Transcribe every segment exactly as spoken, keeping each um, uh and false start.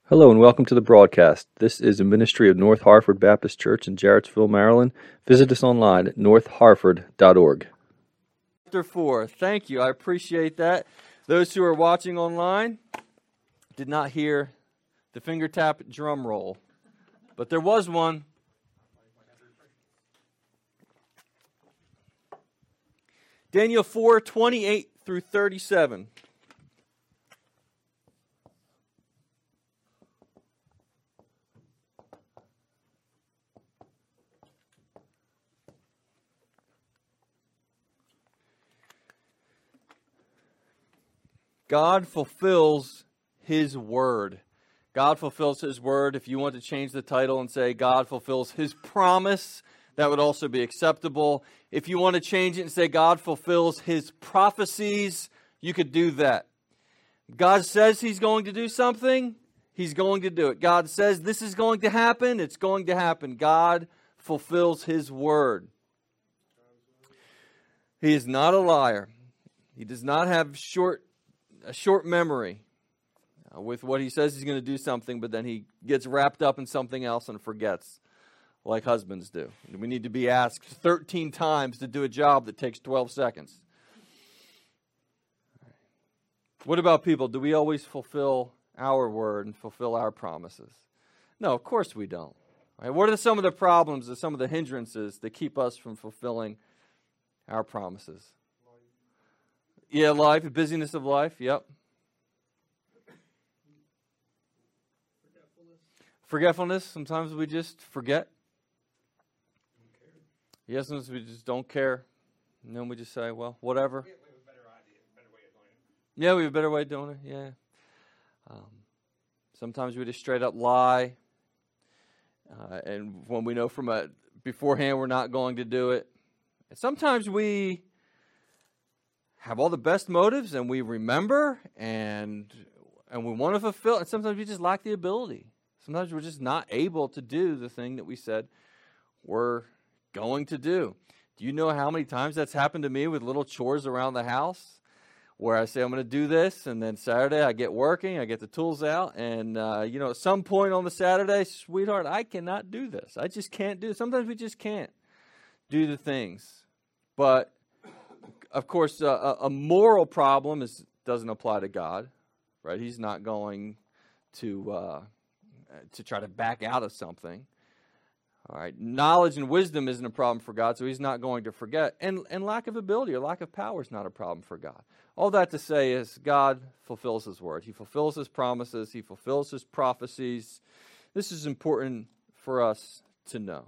Hello and welcome to the broadcast. This is a ministry of North Harford Baptist Church in Jarrettsville, Maryland. Visit us online at north harford dot org. Chapter four. Thank you. I appreciate that. Those who are watching online did not hear the finger tap drum roll, but there was one. Daniel four, twenty-eight through thirty-seven. God fulfills His word. God fulfills His word. If you want to change the title and say God fulfills His promise, that would also be acceptable. If you want to change it and say God fulfills His prophecies, you could do that. God says He's going to do something, He's going to do it. God says this is going to happen, it's going to happen. God fulfills His word. He is not a liar. He does not have short a short memory uh, with what He says He's going to do something, but then He gets wrapped up in something else and forgets, like husbands do. We need to be asked thirteen times to do a job that takes twelve seconds. What about people? Do we always fulfill our word and fulfill our promises? No, of course we don't. All right, what are some of the problems or some of the hindrances that keep us from fulfilling our promises? Yeah, life, the busyness of life, yep. Forgetfulness. Forgetfulness, sometimes we just forget. Yes, sometimes we just don't care. And then we just say, well, whatever. We have a better idea, a better way of doing it. Yeah, we have a better way of doing it, yeah. Um, sometimes we just straight up lie. Uh, and when we know from a beforehand we're not going to do it. And sometimes we have all the best motives, and we remember, and and we want to fulfill, and sometimes we just lack the ability. Sometimes we're just not able to do the thing that we said we're going to do. Do you know how many times that's happened to me with little chores around the house, where I say I'm going to do this, and then Saturday I get working, I get the tools out, and uh, you know, at some point on the Saturday, sweetheart, I cannot do this. I just can't do it. Sometimes we just can't do the things, but of course, uh, a moral problem is doesn't apply to God, right? He's not going to uh, to try to back out of something. All right, knowledge and wisdom isn't a problem for God, so He's not going to forget. And and lack of ability or lack of power is not a problem for God. All that to say is God fulfills His word. He fulfills His promises. He fulfills His prophecies. This is important for us to know.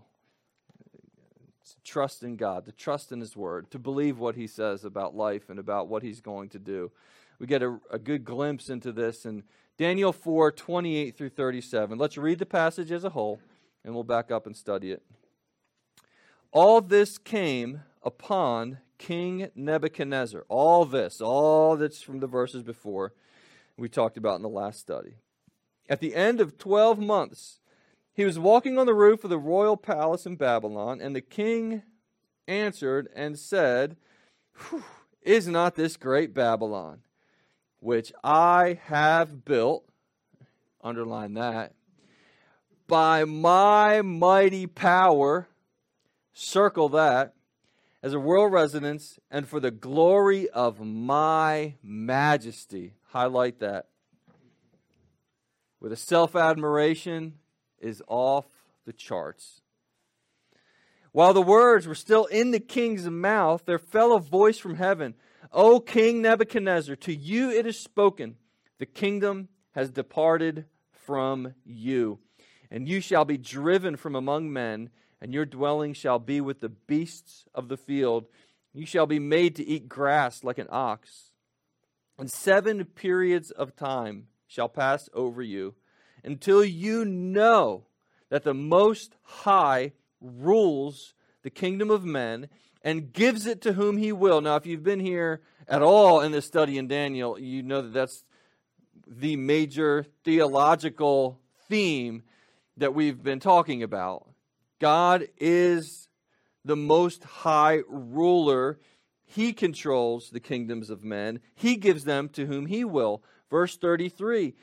To trust in God, to trust in His word, to believe what He says about life and about what He's going to do. We get a, a good glimpse into this in Daniel four, twenty-eight through thirty-seven. Let's read the passage as a whole, and we'll back up and study it. All this came upon King Nebuchadnezzar. All this, all that's from the verses before we talked about in the last study. At the end of twelve months, he was walking on the roof of the royal palace in Babylon, and the king answered and said, "Is not this great Babylon, which I have built," underline that, "by my mighty power," circle that, "as a royal residence, and for the glory of my majesty," highlight that, with a self-admiration is off the charts. While the words were still in the king's mouth, there fell a voice from heaven, "O King Nebuchadnezzar, to you it is spoken, the kingdom has departed from you, and you shall be driven from among men, and your dwelling shall be with the beasts of the field. You shall be made to eat grass like an ox. And seven periods of time shall pass over you, until you know that the Most High rules the kingdom of men and gives it to whom He will." Now, if you've been here at all in this study in Daniel, you know that that's the major theological theme that we've been talking about. God is the Most High ruler. He controls the kingdoms of men. He gives them to whom He will. Verse thirty-three,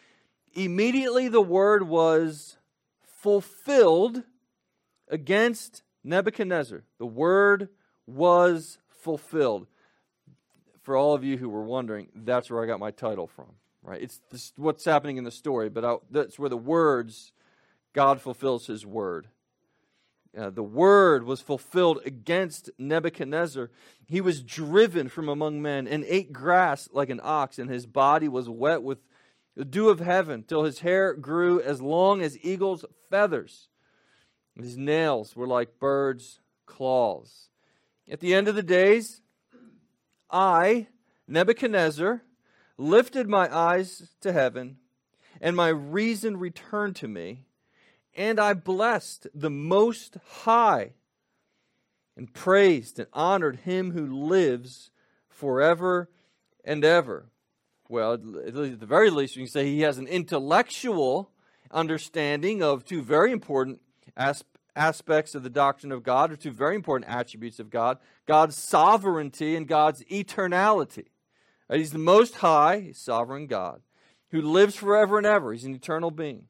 immediately the word was fulfilled against Nebuchadnezzar. The word was fulfilled. For all of you who were wondering, that's where I got my title from, right? It's this, what's happening in the story, but I, that's where the words, God fulfills his word. Uh, the word was fulfilled against Nebuchadnezzar. He was driven from among men and ate grass like an ox, and his body was wet with the dew of heaven, till his hair grew as long as eagle's feathers. And his nails were like birds' claws. At the end of the days, I, Nebuchadnezzar, lifted my eyes to heaven, and my reason returned to me. And I blessed the Most High and praised and honored him who lives forever and ever. Well, at the very least, we can say he has an intellectual understanding of two very important as- aspects of the doctrine of God, or two very important attributes of God: God's sovereignty and God's eternality. Right? He's the Most High, he's sovereign God, who lives forever and ever. He's an eternal being.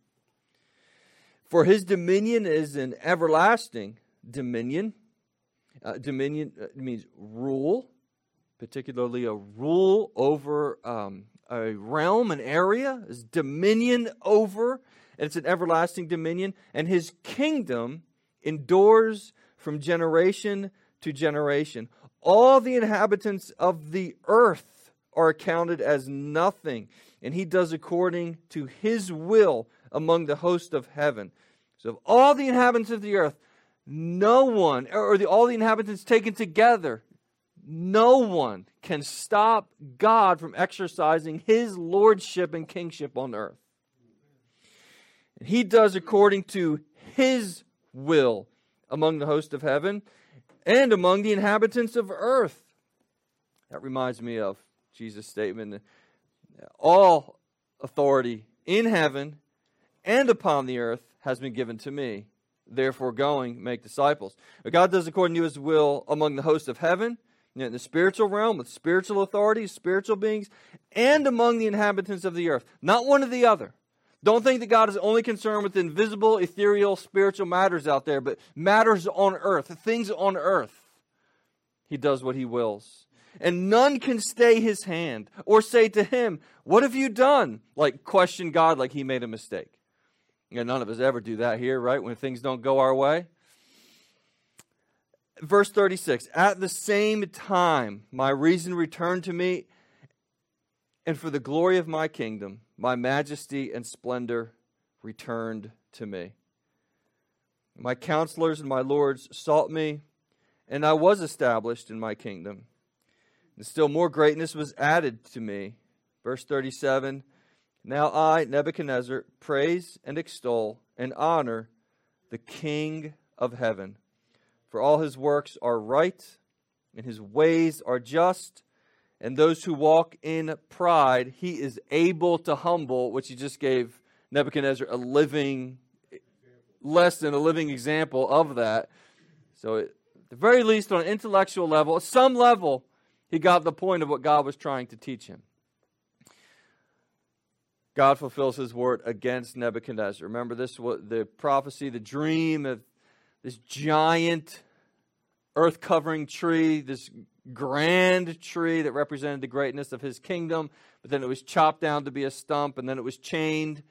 For his dominion is an everlasting dominion. Uh, dominion uh, means rule, particularly a rule over um, a realm, an area, is dominion over, and it's an everlasting dominion. And his kingdom endures from generation to generation. All the inhabitants of the earth are accounted as nothing, and he does according to his will among the host of heaven. So of all the inhabitants of the earth, no one, or the, all the inhabitants taken together, no one can stop God from exercising his lordship and kingship on earth. And he does according to his will among the host of heaven and among the inhabitants of earth. That reminds me of Jesus' statement, all authority in heaven and upon the earth has been given to me. Therefore, going, make disciples. But God does according to his will among the hosts of heaven, in the spiritual realm, with spiritual authorities, spiritual beings, and among the inhabitants of the earth. Not one or the other. Don't think that God is only concerned with invisible, ethereal, spiritual matters out there, but matters on earth, things on earth. He does what he wills. And none can stay his hand or say to him, "What have you done?" Like question God like he made a mistake. Yeah, none of us ever do that here, right? When things don't go our way. Verse thirty-six, at the same time, my reason returned to me, and for the glory of my kingdom, my majesty and splendor returned to me. My counselors and my lords sought me, and I was established in my kingdom. And still more greatness was added to me. Verse thirty-seven, now I, Nebuchadnezzar, praise and extol and honor the King of heaven. For all his works are right, and his ways are just, and those who walk in pride, he is able to humble, which he just gave Nebuchadnezzar a living, less than a living example of that. So at the very least, on an intellectual level, at some level, he got the point of what God was trying to teach him. God fulfills his word against Nebuchadnezzar. Remember this, what the prophecy, the dream of this giant earth-covering tree, this grand tree that represented the greatness of his kingdom, but then it was chopped down to be a stump, and then it was chained.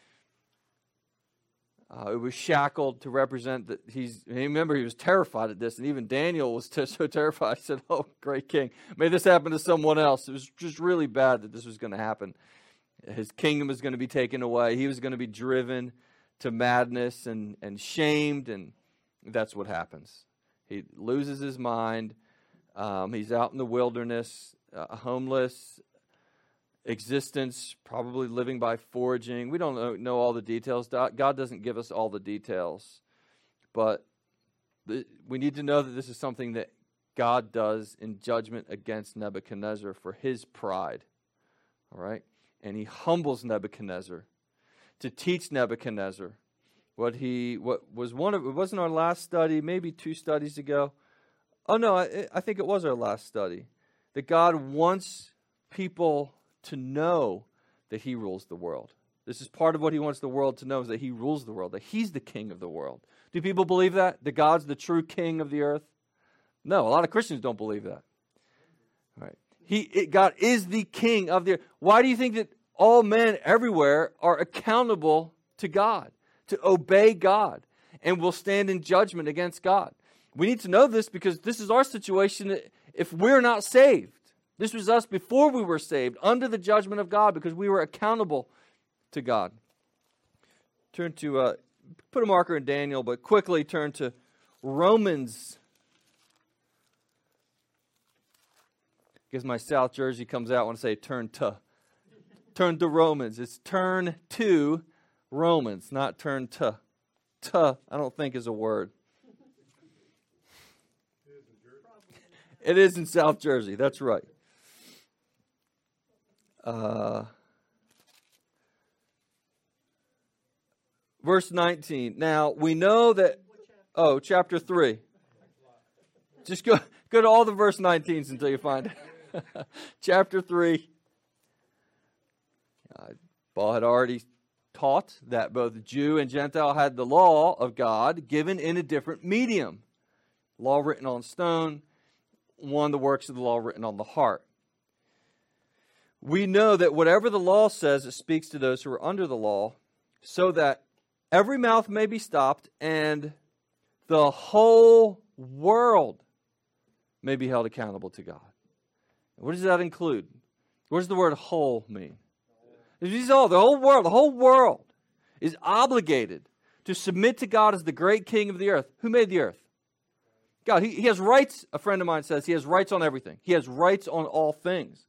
Uh, it was shackled to represent that he's, remember, he was terrified at this, and even Daniel was t- so terrified. He said, "Oh, great king, may this happen to someone else." It was just really bad that this was going to happen. His kingdom was going to be taken away. He was going to be driven to madness and, and shamed, and that's what happens. He loses his mind. Um, he's out in the wilderness, uh, homeless existence, probably living by foraging. We don't know, know all the details. God doesn't give us all the details. But the, we need to know that this is something that God does in judgment against Nebuchadnezzar for his pride. All right? And he humbles Nebuchadnezzar to teach Nebuchadnezzar what he what was one of it wasn't our last study, maybe two studies ago. Oh no, I, I think it was our last study. That God wants people to know that he rules the world. This is part of what he wants the world to know, is that he rules the world, that he's the king of the world. Do people believe that? That God's the true king of the earth? No, a lot of Christians don't believe that. All right. He, it, God is the king of the earth. Why do you think that all men everywhere are accountable to God, to obey God, and will stand in judgment against God? We need to know this because this is our situation if we're not saved. This was us before we were saved, under the judgment of God, because we were accountable to God. Turn to, uh, put a marker in Daniel, but quickly turn to Romans. I guess my South Jersey comes out when I say turn to. Turn to Romans. It's turn to Romans, not turn to. To, I don't think is a word. It is in South Jersey. That's right. Uh, verse nineteen. Now, we know that... Oh, chapter three. Just go, go to all the verse nineteens until you find it. Chapter three. Uh, Paul had already taught that both Jew and Gentile had the law of God given in a different medium. Law written on stone, one, the works of the law written on the heart. We know that whatever the law says, it speaks to those who are under the law, so that every mouth may be stopped and the whole world may be held accountable to God. What does that include? What does the word whole mean? It's all, the whole world, the whole world is obligated to submit to God as the great king of the earth. Who made the earth? God. He, he has rights, a friend of mine says, he has rights on everything. He has rights on all things.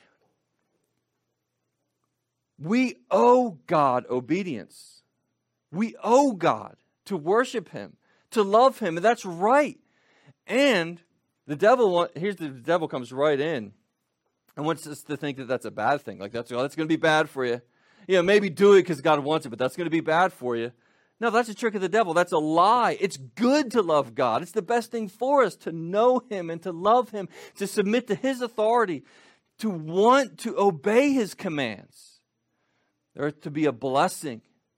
We owe God obedience. We owe God to worship him, to love him, and that's right. And the devil, here's the, the devil comes right in and wants us to think that that's a bad thing. Like, that's, oh, that's going to be bad for you. You know, maybe do it because God wants it, but that's going to be bad for you. No, that's a trick of the devil. That's a lie. It's good to love God. It's the best thing for us to know him and to love him, to submit to his authority, to want to obey his commands. They're to be a blessing.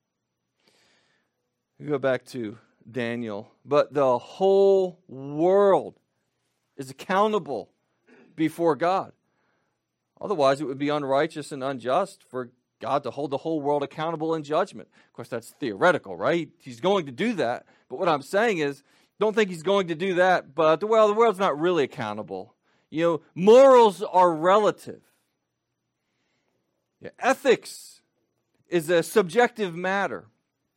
We go back to Daniel. But the whole world is accountable before God. Otherwise, it would be unrighteous and unjust for God to hold the whole world accountable in judgment. Of course, that's theoretical, right? He's going to do that. But what I'm saying is, don't think he's going to do that, but, well, the world's not really accountable. You know, morals are relative. Yeah, ethics is a subjective matter.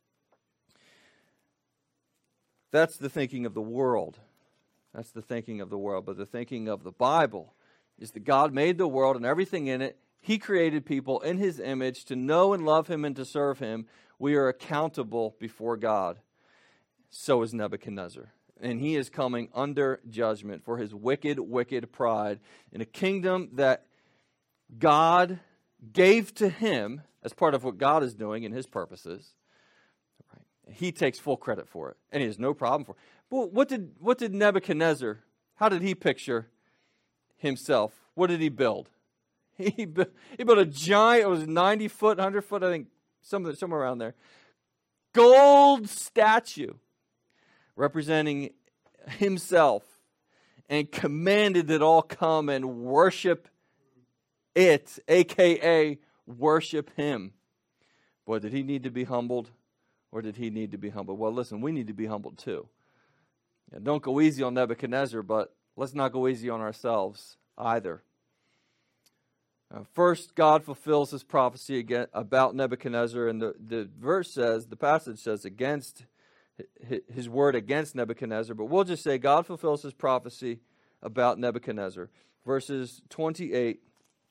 That's the thinking of the world. That's the thinking of the world. But the thinking of the Bible is that God made the world and everything in it. He created people in his image to know and love him and to serve him. We are accountable before God. So is Nebuchadnezzar. And he is coming under judgment for his wicked, wicked pride in a kingdom that God gave to him as part of what God is doing in his purposes. He takes full credit for it, and he has no problem for it. But what did, what did Nebuchadnezzar, how did he picture himself? What did he build? He built, he built a giant, it was ninety foot, one hundred foot, I think, somewhere, somewhere around there, gold statue representing himself, and commanded that all come and worship it, a k a worship him. Boy, did he need to be humbled, or did he need to be humbled? Well, listen, we need to be humbled too. Yeah, don't go easy on Nebuchadnezzar, but let's not go easy on ourselves either. Uh, first, God fulfills his prophecy again about Nebuchadnezzar, and the, the verse says, the passage says, against his word against Nebuchadnezzar, but we'll just say God fulfills his prophecy about Nebuchadnezzar. Verses twenty-eight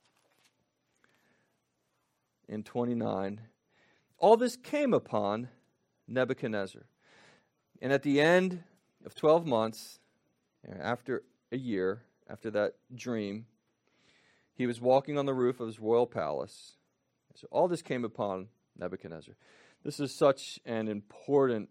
and twenty-nine. All this came upon Nebuchadnezzar. And at the end of twelve months, after a year, after that dream, he was walking on the roof of his royal palace. So all this came upon Nebuchadnezzar. This is such an important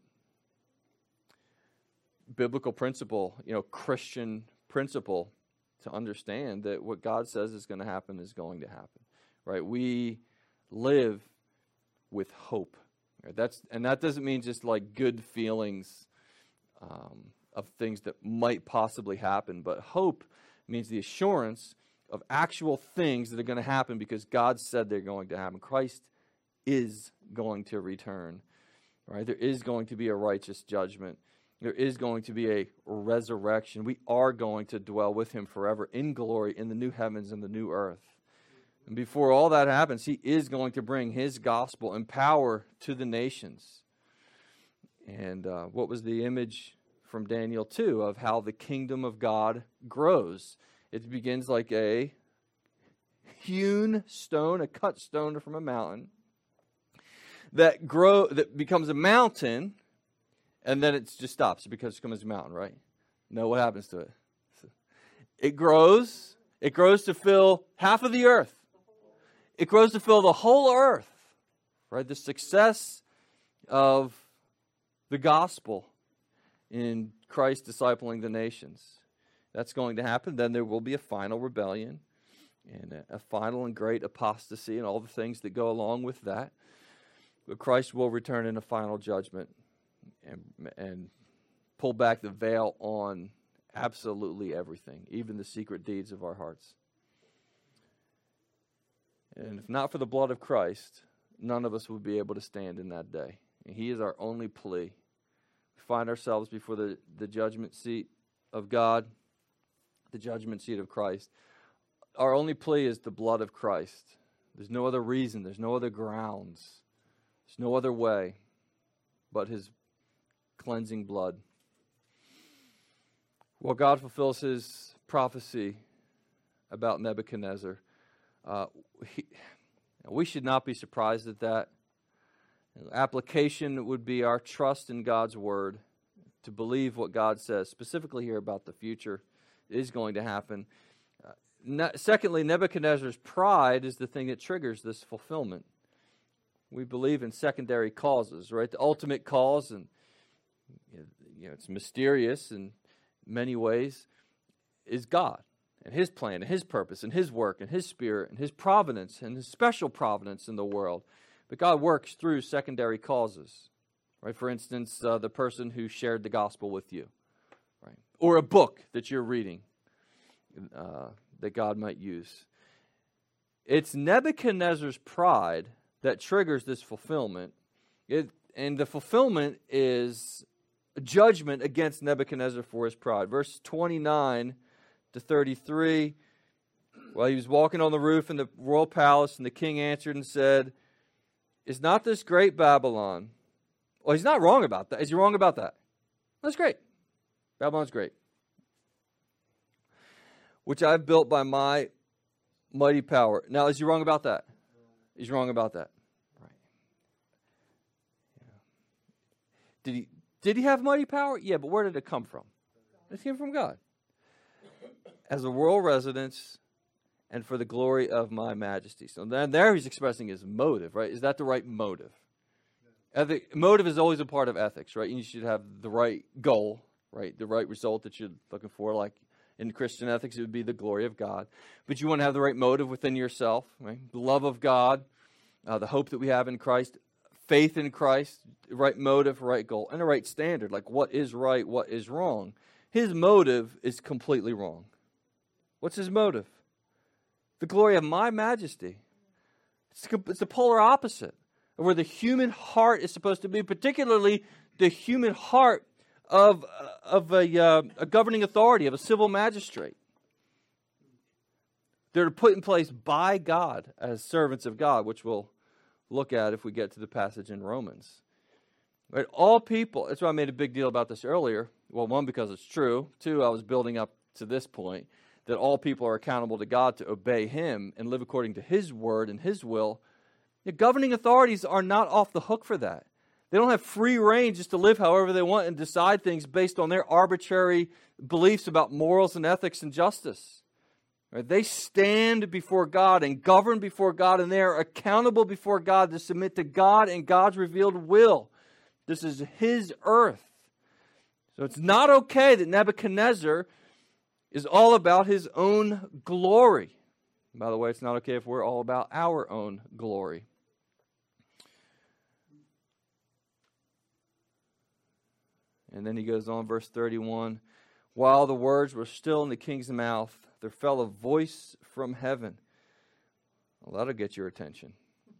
biblical principle, you know, Christian principle, to understand that what God says is going to happen is going to happen, right? We live with hope. Right? That's and that doesn't mean just like good feelings um, of things that might possibly happen, but hope means the assurance of actual things that are going to happen because God said they're going to happen. Christ is going to return. Right? There is going to be a righteous judgment. There is going to be a resurrection. We are going to dwell with him forever in glory in the new heavens and the new earth. And before all that happens, he is going to bring his gospel and power to the nations. And uh, what was the image from Daniel two of how the kingdom of God grows? It begins like a hewn stone, a cut stone from a mountain, that grow that becomes a mountain, and then it just stops. It becomes, becomes a mountain, right? No, what happens to it? It grows. It grows to fill half of the earth. It grows to fill the whole earth, right? The success of the gospel in Christ discipling the nations. That's going to happen. Then there will be a final rebellion and a, a final and great apostasy and all the things that go along with that. But Christ will return in a final judgment and, and pull back the veil on absolutely everything, even the secret deeds of our hearts. And if not for the blood of Christ, none of us would be able to stand in that day. And he is our only plea. We find ourselves before the, the judgment seat of God, the judgment seat of Christ. Our only plea is the blood of Christ. There's no other reason. There's no other grounds. There's no other way but his cleansing blood. Well, God fulfills his prophecy about Nebuchadnezzar. Uh, he, we should not be surprised at that. Application would be our trust in God's word, to believe what God says, specifically here about the future is going to happen. Uh, ne- secondly, Nebuchadnezzar's pride is the thing that triggers this fulfillment. We believe in secondary causes, right? The ultimate cause, and you know, it's mysterious in many ways, is God and his plan and his purpose and his work and his spirit and his providence and his special providence in the world. But God works through secondary causes, right? For instance, uh, the person who shared the gospel with you, right? Or a book that you're reading uh, that God might use. It's Nebuchadnezzar's pride that triggers this fulfillment. It, and the fulfillment is a judgment against Nebuchadnezzar for his pride. Verse twenty-nine to thirty-three, while he was walking on the roof in the royal palace, and the king answered and said, "Is not this great Babylon?" Well, he's not wrong about that. Is he wrong about that? That's great. Babylon's great. "Which I've built by my mighty power." Now, is he wrong about that? He's wrong about that. Right. Yeah. Did he did he have mighty power? Yeah, but where did it come from? It came from God. "As a royal residence and for the glory of my majesty." So then there he's expressing his motive, right? Is that the right motive? Ethic, motive is always a part of ethics, right? You should have the right goal, right? The right result that you're looking for, like in Christian ethics, it would be the glory of God. But you want to have the right motive within yourself, right? The love of God, uh, the hope that we have in Christ, faith in Christ, right motive, right goal, and the right standard, like what is right, what is wrong. His motive is completely wrong. What's his motive? The glory of my majesty. It's, it's the polar opposite of where the human heart is supposed to be, particularly the human heart of, of a, uh, a governing authority, of a civil magistrate. They're put in place by God as servants of God, which we'll look at if we get to the passage in Romans. Right? All people, that's why I made a big deal about this earlier. Well, one, because it's true. Two, I was building up to this point, that all people are accountable to God to obey him and live according to his word and his will. The governing authorities are not off the hook for that. They don't have free reign just to live however they want and decide things based on their arbitrary beliefs about morals and ethics and justice. Right? They stand before God and govern before God, and they are accountable before God to submit to God and God's revealed will. This is his earth. So it's not okay that Nebuchadnezzar is all about his own glory. By the way, it's not okay if we're all about our own glory. And then he goes on, verse thirty-one. While the words were still in the king's mouth, there fell a voice from heaven. Well, that'll get your attention.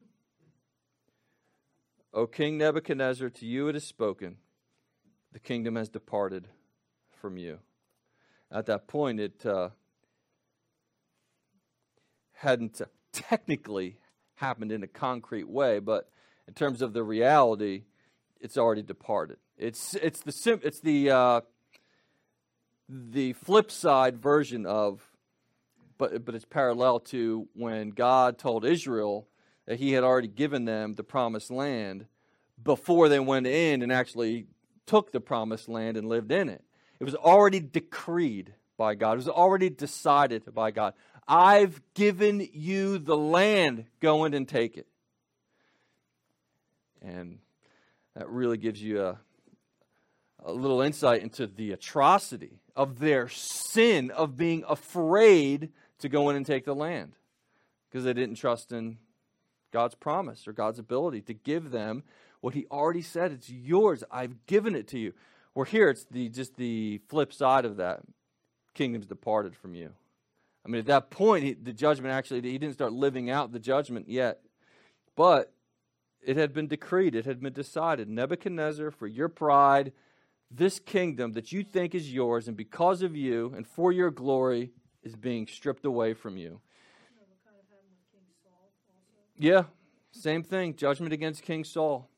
O King Nebuchadnezzar, to you it is spoken, the kingdom has departed from you. At that point, it uh, hadn't technically happened in a concrete way, but in terms of the reality, it's already departed. It's it's the sim, it's the uh, the flip side version of, but but it's parallel to when God told Israel that He had already given them the promised land before they went in and actually took the promised land and lived in it. It was already decreed by God. It was already decided by God. I've given you the land. Go in and take it. And that really gives you a, a little insight into the atrocity of their sin of being afraid to go in and take the land because they didn't trust in God's promise or God's ability to give them what He already said. It's yours. I've given it to you. Where here, it's the just the flip side of that. Kingdom's departed from you. I mean, at that point, he, the judgment actually, he didn't start living out the judgment yet. But it had been decreed. It had been decided. Nebuchadnezzar, for your pride, this kingdom that you think is yours, and because of you and for your glory, is being stripped away from you. Yeah, same thing. Judgment against King Saul.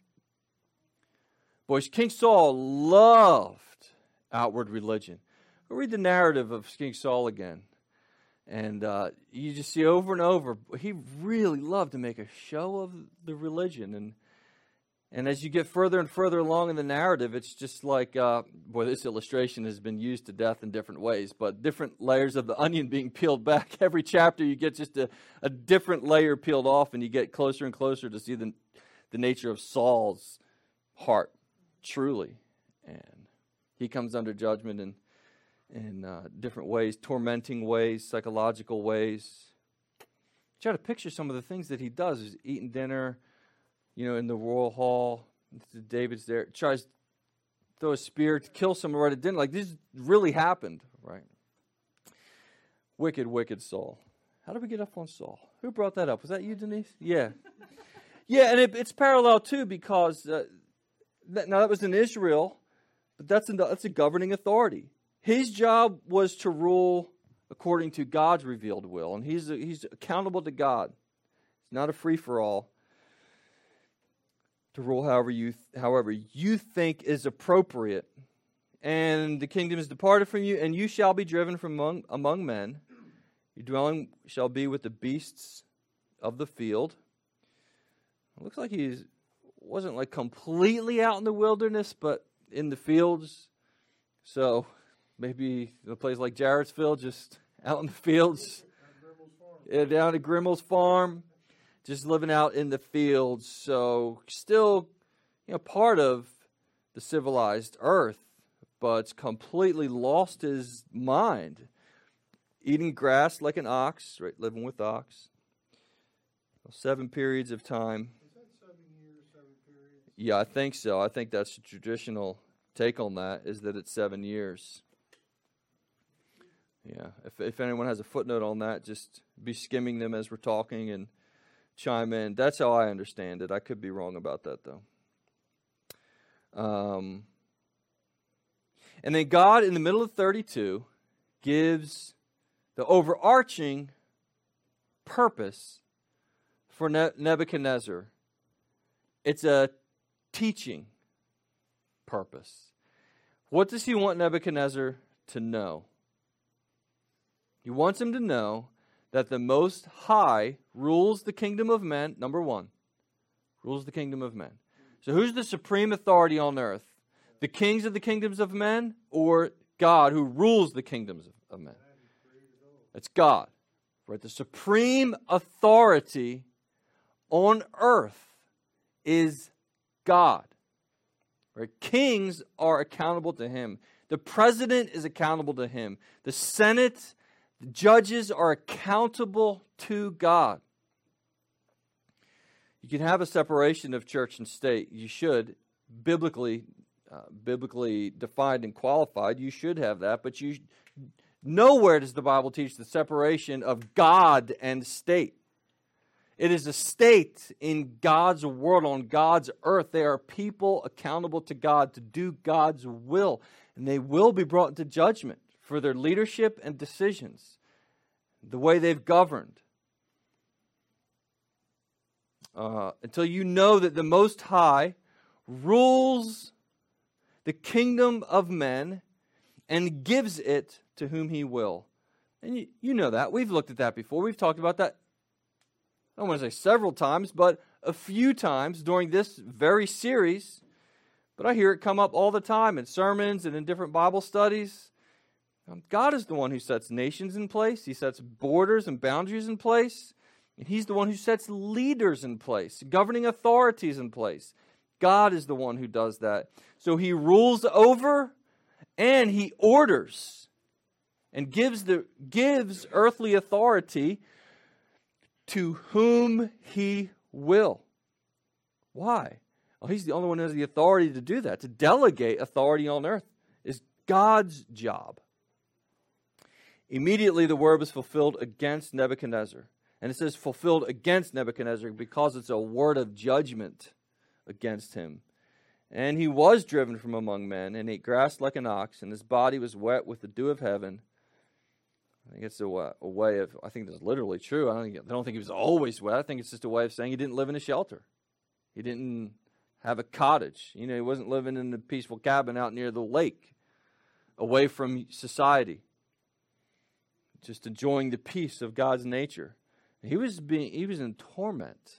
Boys, King Saul loved outward religion. Go read the narrative of King Saul again. And uh, you just see over and over, he really loved to make a show of the religion. And and as you get further and further along in the narrative, it's just like, uh, boy, this illustration has been used to death in different ways, but different layers of the onion being peeled back. Every chapter you get just a, a different layer peeled off, and you get closer and closer to see the, the nature of Saul's heart, truly. And he comes under judgment in, in uh, different ways, tormenting ways, psychological ways. Try to picture some of the things that he does. He's eating dinner, you know, in the royal hall. David's there. Tries to throw a spear to kill someone right at dinner. Like, this really happened, right? Wicked, wicked Saul. How did we get up on Saul? Who brought that up? Was that you, Denise? Yeah. Yeah, and it, it's parallel, too, because, uh, that, now that was in Israel, but that's, in the, that's a governing authority. His job was to rule according to God's revealed will, and he's he's accountable to God. It's not a free-for-all. To rule however you however you think is appropriate. And the kingdom is departed from you, and you shall be driven from among, among men. Your dwelling shall be with the beasts of the field. It looks like he wasn't like completely out in the wilderness, but in the fields. So maybe a place like Jarrettsville, just out in the fields. Yeah, down at Grimmel's farm. Just living out in the fields, so still, you know, part of the civilized earth, but completely lost his mind. Eating grass like an ox, right? Living with ox. Seven periods of time. Is that seven years, seven periods? Yeah, I think so. I think that's the traditional take on that, is that it's seven years. Yeah, if if anyone has a footnote on that, just be skimming them as we're talking and chime in. That's how I understand it. I could be wrong about that, though. Um, and then God, in the middle of thirty-two, gives the overarching purpose for ne- Nebuchadnezzar. It's a teaching purpose. What does he want Nebuchadnezzar to know? He wants him to know that the Most High rules the kingdom of men, number one, rules the kingdom of men. So who's the supreme authority on earth? The kings of the kingdoms of men, or God who rules the kingdoms of men? It's God. Right? The supreme authority on earth is God. Right? Kings are accountable to Him. The president is accountable to Him. The Senate, the judges are accountable to God. You can have a separation of church and state. You should. Biblically, uh, biblically defined and qualified. You should have that, but you nowhere does the Bible teach the separation of God and state. It is a state in God's world, on God's earth. They are people accountable to God to do God's will, and they will be brought into judgment for their leadership and decisions, the way they've governed. Uh, until you know that the Most High rules the kingdom of men and gives it to whom He will. And you, you know that. We've looked at that before. We've talked about that, I don't want to say several times, but a few times during this very series. But I hear it come up all the time in sermons and in different Bible studies. Um, God is the one who sets nations in place. He sets borders and boundaries in place. And He's the one who sets leaders in place, governing authorities in place. God is the one who does that. So He rules over and He orders and gives the gives earthly authority to whom He will. Why? Well, He's the only one who has the authority to do that. To delegate authority on earth is God's job. Immediately the word was fulfilled against Nebuchadnezzar. And it says fulfilled against Nebuchadnezzar because it's a word of judgment against him. And he was driven from among men and ate grass like an ox, and his body was wet with the dew of heaven. I think it's a, a way of, I think that's literally true. I don't, think, I don't think he was always wet. I think it's just a way of saying he didn't live in a shelter. He didn't have a cottage. You know, he wasn't living in a peaceful cabin out near the lake, away from society, just enjoying the peace of God's nature. He was being, he was in torment.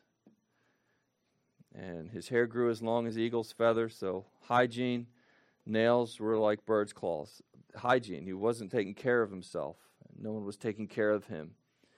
And his hair grew as long as eagle's feathers, so hygiene, nails were like bird's claws. Hygiene, he wasn't taking care of himself. No one was taking care of him.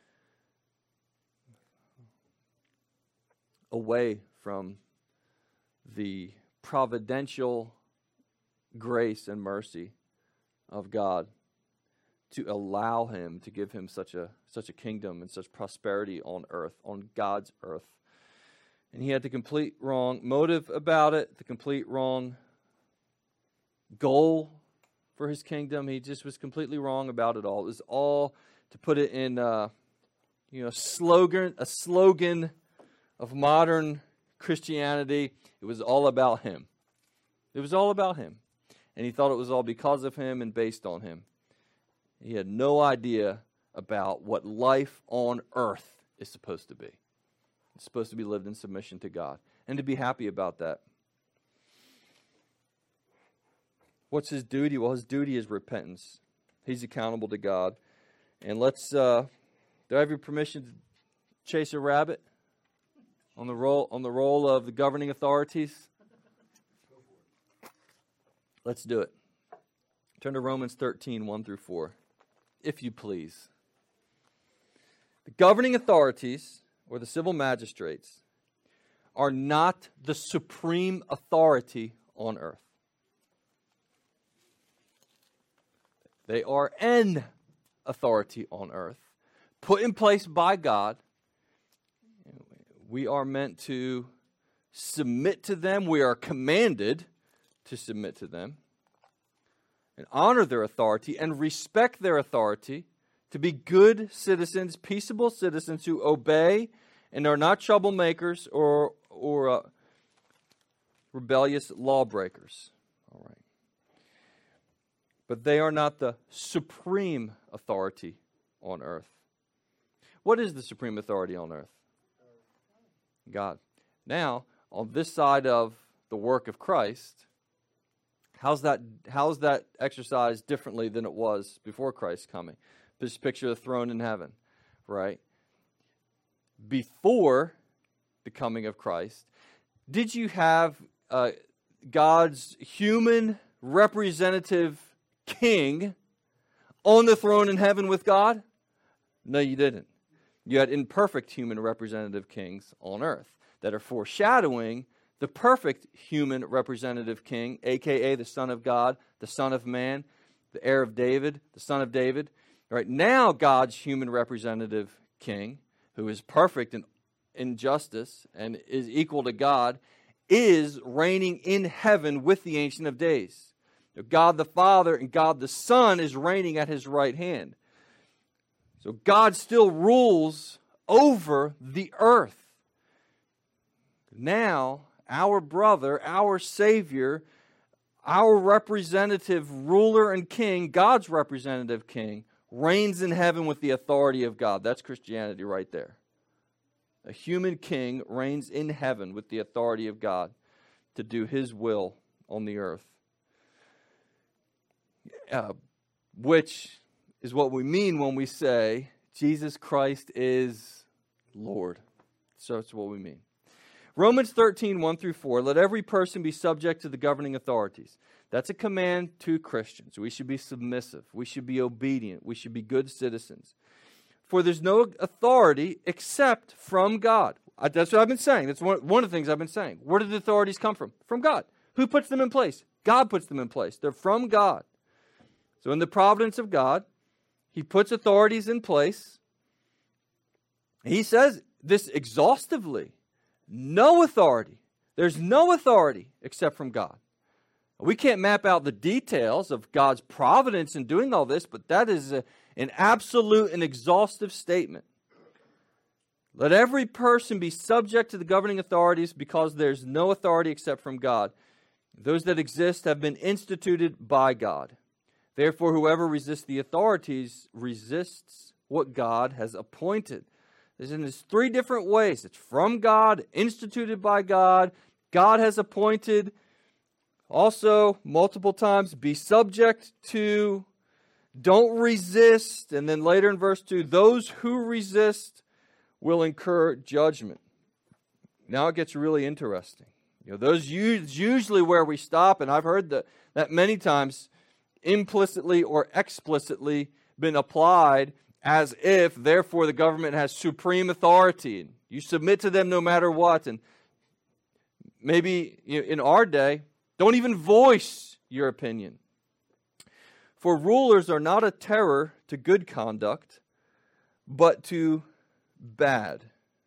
Away from the providential grace and mercy of God to allow him to give him such a such a kingdom and such prosperity on earth, on God's earth. And he had the complete wrong motive about it, the complete wrong goal for his kingdom. He just was completely wrong about it all. It was all, to put it in uh, you know, slogan, a slogan of modern Christianity, it was all about him. It was all about him. And he thought it was all because of him and based on him. He had no idea about what life on earth is supposed to be. It's supposed to be lived in submission to God, and to be happy about that. What's his duty? Well, his duty is repentance. He's accountable to God. And let's, uh, do I have your permission to chase a rabbit on the role, on the role of the governing authorities? Let's do it. Turn to Romans thirteen, one through four, if you please. The governing authorities, or the civil magistrates, are not the supreme authority on earth. They are an authority on earth, put in place by God. We are meant to submit to them. We are commanded to submit to them and honor their authority and respect their authority, to be good citizens, peaceable citizens who obey and are not troublemakers or or uh, rebellious lawbreakers. All right. But they are not the supreme authority on earth. What is the supreme authority on earth? God. Now, on this side of the work of Christ, how's that how's that exercised differently than it was before Christ's coming? Just picture the throne in heaven, right? Before the coming of Christ, did you have uh, God's human representative king on the throne in heaven with God? No, you didn't. You had imperfect human representative kings on earth that are foreshadowing the perfect human representative king, a k a the Son of God, the Son of Man, the heir of David, the Son of David. Right now, God's human representative king, who is perfect in, in justice and is equal to God, is reigning in heaven with the Ancient of Days. God the Father and God the Son is reigning at his right hand. So God still rules over the earth. Now, our brother, our Savior, our representative ruler and king, God's representative king, reigns in heaven with the authority of God. That's Christianity right there. A human king reigns in heaven with the authority of God to do his will on the earth. Uh, which is what we mean when we say Jesus Christ is Lord. So that's what we mean. Romans thirteen, one through four, let every person be subject to the governing authorities. That's a command to Christians. We should be submissive. We should be obedient. We should be good citizens. For there's no authority except from God. That's what I've been saying. That's one, one of the things I've been saying. Where do the authorities come from? From God. Who puts them in place? God puts them in place. They're from God. So in the providence of God, he puts authorities in place. He says this exhaustively. No authority. There's no authority except from God. We can't map out the details of God's providence in doing all this, but that is a, an absolute and exhaustive statement. Let every person be subject to the governing authorities because there's no authority except from God. Those that exist have been instituted by God. Therefore, whoever resists the authorities resists what God has appointed. There's in these three different ways. It's from God, instituted by God, God has appointed. Also, multiple times, be subject to, don't resist. And then later in verse two, those who resist will incur judgment. Now it gets really interesting. You know, those usually where we stop, and I've heard that, that many times implicitly or explicitly been applied as if, therefore, the government has supreme authority. And you submit to them no matter what. And maybe you know, in our day, don't even voice your opinion. For rulers are not a terror to good conduct, but to bad.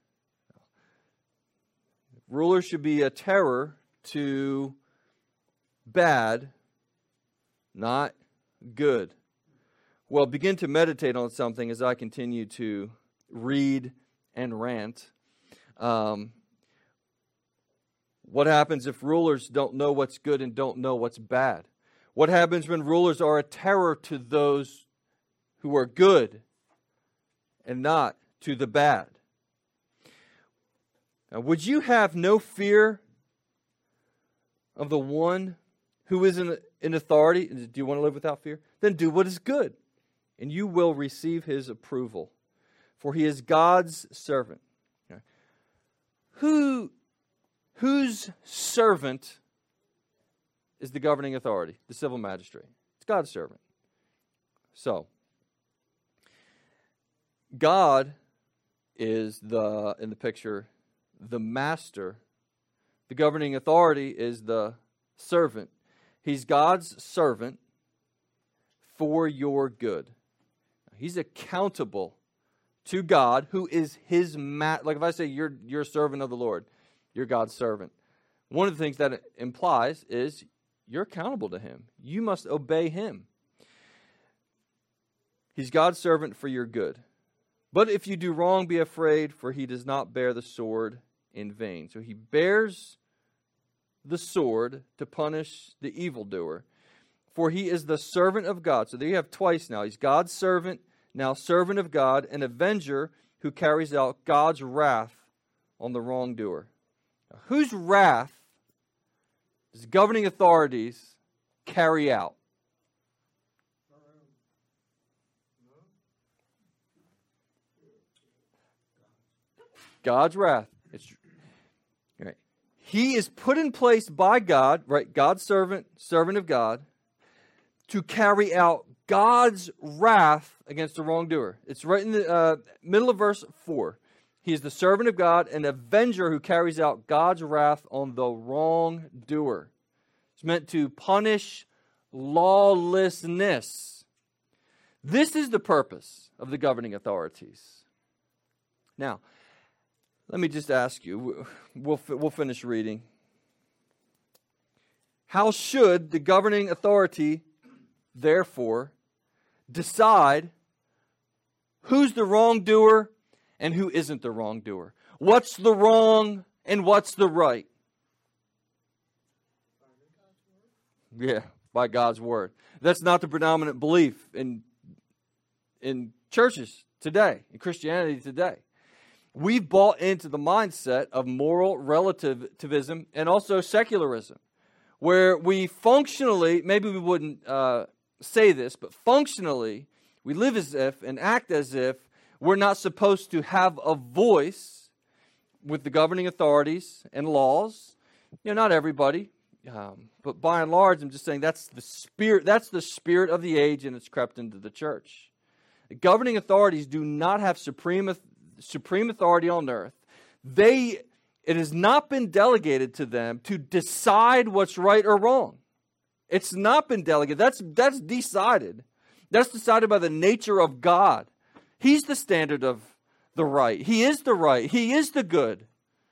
Rulers should be a terror to bad, not good. Well, begin to meditate on something as I continue to read and rant. Um, what happens if rulers don't know what's good and don't know what's bad? What happens when rulers are a terror to those who are good and not to the bad? Now, would you have no fear of the one who is in, in authority? Do you want to live without fear? Then do what is good, and you will receive his approval. For he is God's servant. Okay. Who, whose servant is the governing authority? The civil magistrate. It's God's servant. So, God is the, in the picture, the master. The governing authority is the servant. He's God's servant for your good. He's accountable to God, who is his ma- like if I say you're you're a servant of the Lord, you're God's servant. One of the things that it implies is you're accountable to him. You must obey him. He's God's servant for your good. But if you do wrong, be afraid, for he does not bear the sword in vain. So he bears the sword to punish the evildoer. For he is the servant of God. So there you have twice now. He's God's servant, now servant of God, an avenger who carries out God's wrath on the wrongdoer. Now, whose wrath does governing authorities carry out? God's wrath. It's right. He is put in place by God, right? God's servant, servant of God, to carry out God's wrath against the wrongdoer. It's right in the uh, middle of verse four. He is the servant of God, an avenger who carries out God's wrath on the wrongdoer. It's meant to punish lawlessness. This is the purpose of the governing authorities. Now, let me just ask you, we'll, we'll finish reading. How should the governing authority, therefore, decide who's the wrongdoer and who isn't the wrongdoer? What's the wrong and what's the right? Yeah, by God's word. That's not the predominant belief in, in churches today, in Christianity today. We've bought into the mindset of moral relativism and also secularism, where we functionally, maybe we wouldn't uh, say this, but functionally, we live as if and act as if we're not supposed to have a voice with the governing authorities and laws. You know, not everybody, um, but by and large, I'm just saying that's the spirit. That's the spirit of the age, and it's crept into the church. The governing authorities do not have supreme supreme authority on earth. They, it has not been delegated to them to decide what's right or wrong. It's not been delegated. That's that's decided. That's decided by the nature of God. He's the standard of the right. He is the right. He is the good.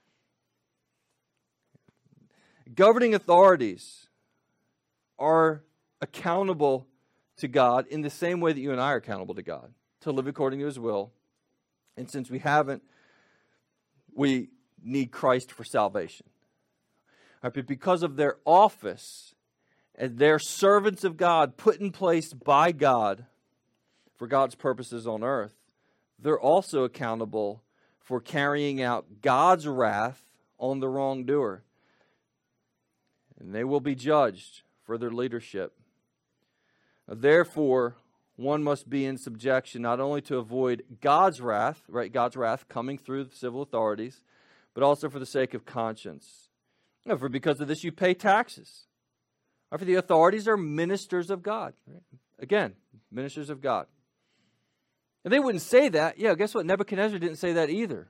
Governing authorities are accountable to God in the same way that you and I are accountable to God, to live according to His will. And since we haven't, we need Christ for salvation. All right, but because of their office, and they're servants of God, put in place by God for God's purposes on earth, they're also accountable for carrying out God's wrath on the wrongdoer. And they will be judged for their leadership. Therefore, one must be in subjection not only to avoid God's wrath, right, God's wrath coming through the civil authorities, but also for the sake of conscience. You know, for because of this, you pay taxes. Or for the authorities are ministers of God. Right? Again, ministers of God. And they wouldn't say that. Yeah, guess what? Nebuchadnezzar didn't say that either.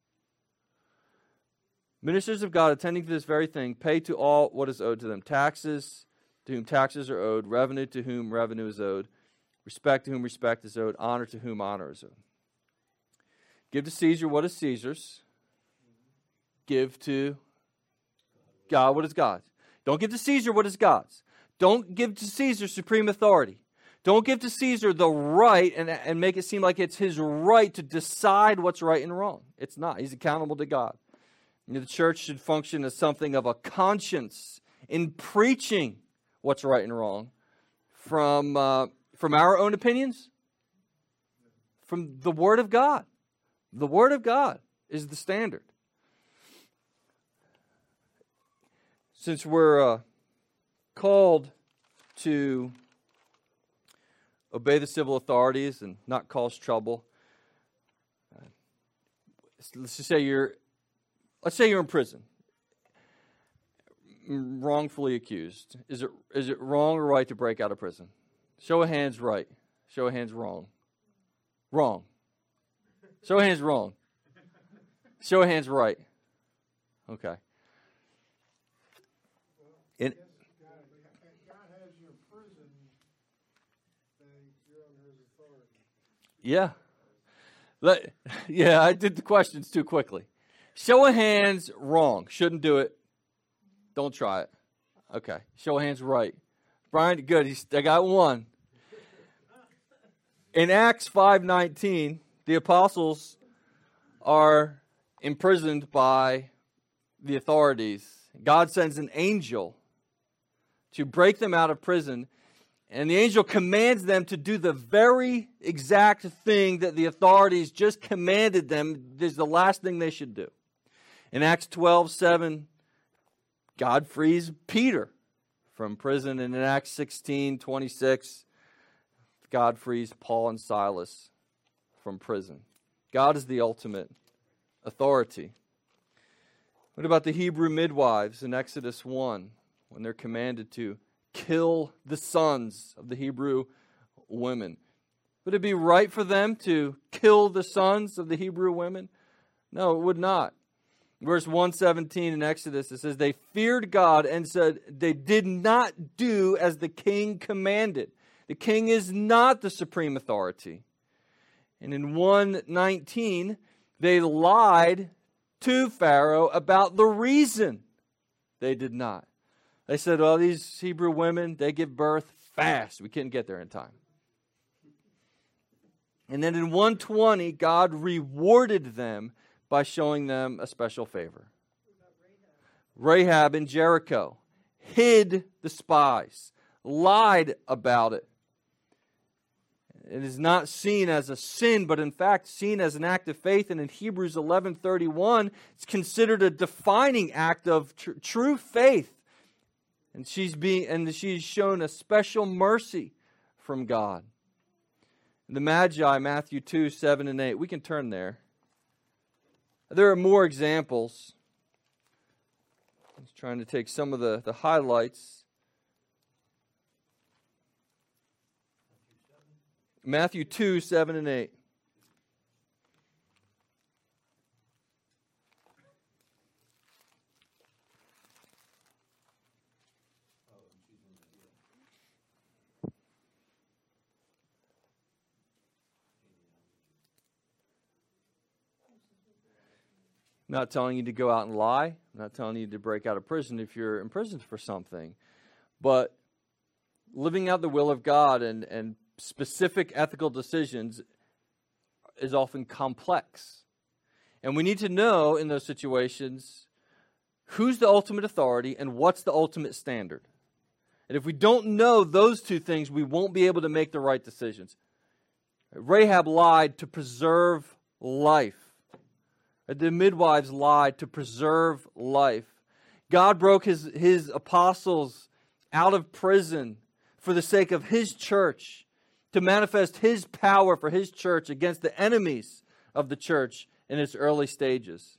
Ministers of God attending to this very thing pay to all what is owed to them. Taxes to whom taxes are owed. Revenue to whom revenue is owed. Respect to whom respect is owed. Honor to whom honor is owed. Give to Caesar what is Caesar's. Give to God what is God's. Don't give to Caesar what is God's. Don't give to Caesar supreme authority. Don't give to Caesar the right and, and make it seem like it's his right to decide what's right and wrong. It's not. He's accountable to God. You know, the church should function as something of a conscience in preaching what's right and wrong from, uh, from our own opinions, from the Word of God. The Word of God is the standard. Since we're uh, called to obey the civil authorities and not cause trouble, uh, let's just say you're, let's say you're in prison, wrongfully accused. Is it is it wrong or right to break out of prison? Show of hands, right. Show of hands, wrong. Wrong. Show of hands, wrong. Show of hands, right. Okay. In, God, God has you in prison, then you're under His authority. yeah. Let, yeah, I did the questions too quickly. Show of hands, wrong. Shouldn't do it. Don't try it. Okay. Show of hands, right. Brian, good. He's, I got one. In Acts five nineteen, the apostles are imprisoned by the authorities. God sends an angel to break them out of prison, and the angel commands them to do the very exact thing that the authorities just commanded them is the last thing they should do. In Acts twelve seven, God frees Peter from prison, and in Acts sixteen twenty-six, God frees Paul and Silas from prison. God is the ultimate authority. What about the Hebrew midwives in Exodus one, when they're commanded to kill the sons of the Hebrew women? Would it be right for them to kill the sons of the Hebrew women? No, it would not. Verse one seventeen in Exodus, it says, they feared God and said they did not do as the king commanded. The king is not the supreme authority. And in one nineteen, they lied to Pharaoh about the reason they did not. They said, well, these Hebrew women, they give birth fast. We couldn't get there in time. And then in one twenty, God rewarded them by showing them a special favor. Rahab in Jericho hid the spies, lied about it. It is not seen as a sin, but in fact seen as an act of faith. And in Hebrews eleven thirty-one, it's considered a defining act of tr- true faith. And she's being, and she's shown a special mercy from God. The Magi, Matthew two, seven and eight. We can turn there. There are more examples. I was trying to take some of the, the highlights. Matthew two, seven and eight. I'm not telling you to go out and lie. I'm not telling you to break out of prison if you're imprisoned for something. But living out the will of God and, and specific ethical decisions is often complex. And we need to know in those situations who's the ultimate authority and what's the ultimate standard. And if we don't know those two things, we won't be able to make the right decisions. Rahab lied to preserve life. The midwives lied to preserve life. God broke his, his apostles out of prison for the sake of his church, to manifest his power for his church against the enemies of the church in its early stages.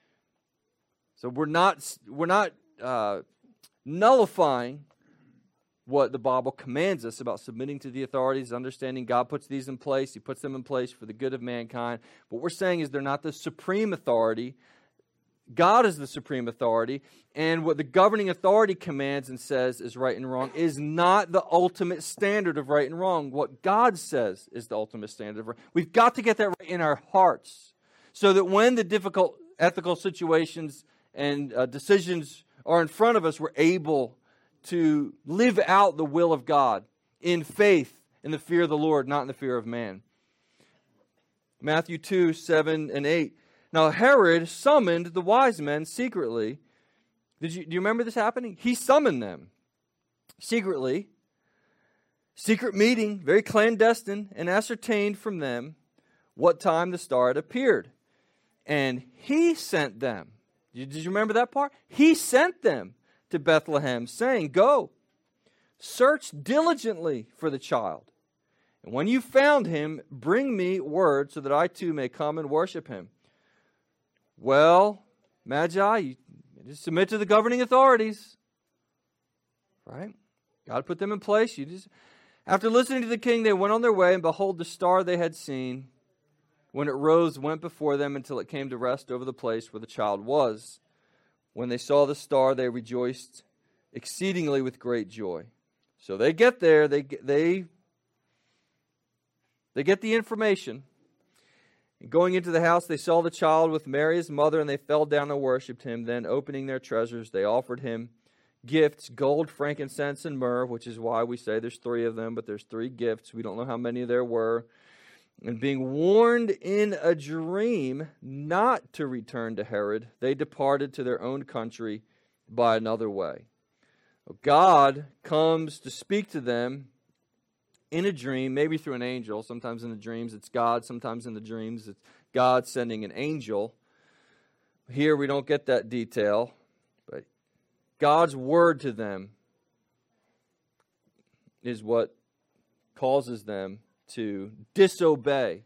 So we're not, we're not uh, nullifying what the Bible commands us about submitting to the authorities, understanding God puts these in place. He puts them in place for the good of mankind. What we're saying is they're not the supreme authority. God is the supreme authority. And what the governing authority commands and says is right and wrong is not the ultimate standard of right and wrong. What God says is the ultimate standard of right. We've got to get that right in our hearts so that when the difficult ethical situations and uh, decisions are in front of us, we're able to live out the will of God in faith, in the fear of the Lord, not in the fear of man. Matthew two, seven and eight. Now Herod summoned the wise men secretly. Did you, do you remember this happening? He summoned them secretly. Secret meeting, very clandestine, and ascertained from them what time the star had appeared. And he sent them. Did you remember that part? He sent them to Bethlehem, saying, go, search diligently for the child. And when you found him, bring me word so that I too may come and worship him. Well, Magi, you just submit to the governing authorities. Right? God put them in place. You just, after listening to the king, they went on their way, and behold, the star they had seen, when it rose, went before them until it came to rest over the place where the child was. When they saw the star, they rejoiced exceedingly with great joy. So they get there, they they they get the information. And going into the house, they saw the child with Mary his mother, and they fell down and worshipped him. Then, opening their treasures, they offered him gifts, gold, frankincense, and myrrh, which is why we say there's three of them, but there's three gifts. We don't know how many there were. And being warned in a dream not to return to Herod, they departed to their own country by another way. God comes to speak to them in a dream, maybe through an angel. Sometimes in the dreams it's God. Sometimes in the dreams it's God sending an angel. Here we don't get that detail. But God's word to them is what causes them to disobey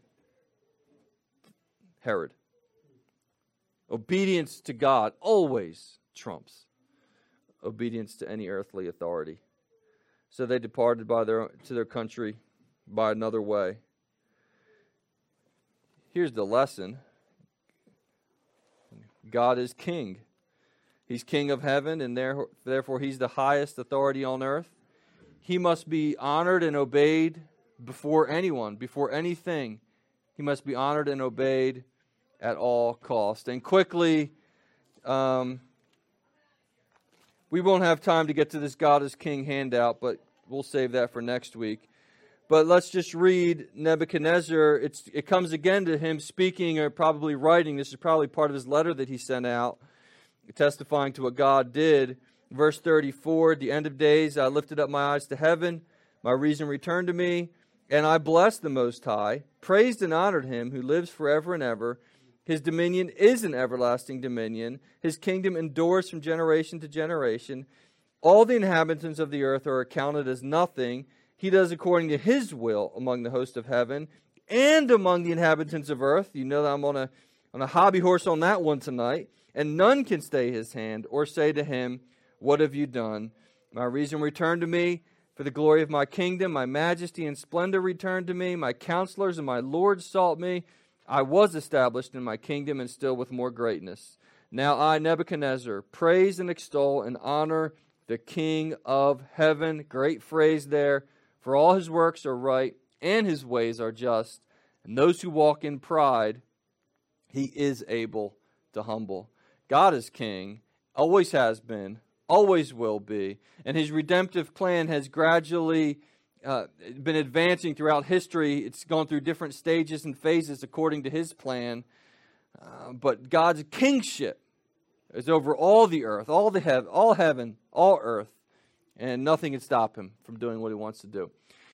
Herod. Obedience to God always trumps obedience to any earthly authority. So they departed by their to their country by another way. Here's the lesson. God is king. He's king of heaven, and there, therefore he's the highest authority on earth. He must be honored and obeyed before anyone, before anything. He must be honored and obeyed at all cost. And quickly, um, we won't have time to get to this God is King handout, but we'll save that for next week. But let's just read Nebuchadnezzar. It's, it comes again to him speaking or probably writing. This is probably part of his letter that he sent out, testifying to what God did. Verse thirty-four, at the end of days, I lifted up my eyes to heaven. My reason returned to me, and I blessed the Most High, praised and honored him who lives forever and ever. His dominion is an everlasting dominion. His kingdom endures from generation to generation. All the inhabitants of the earth are accounted as nothing. He does according to his will among the host of heaven and among the inhabitants of earth. You know that I'm on a, on a hobby horse on that one tonight. And none can stay his hand or say to him, what have you done? My reason returned to me for the glory of my kingdom. My majesty and splendor returned to me. My counselors and my lords sought me. I was established in my kingdom and still with more greatness. Now I, Nebuchadnezzar, praise and extol and honor the King of heaven. Great phrase there. For all his works are right and his ways are just. And those who walk in pride, he is able to humble. God is king, always has been, always will be. And his redemptive plan has gradually uh, been advancing throughout history. It's gone through different stages and phases according to his plan. Uh, but God's kingship is over all the earth, all the heaven, all heaven, all earth. And nothing can stop him from doing what he wants to do.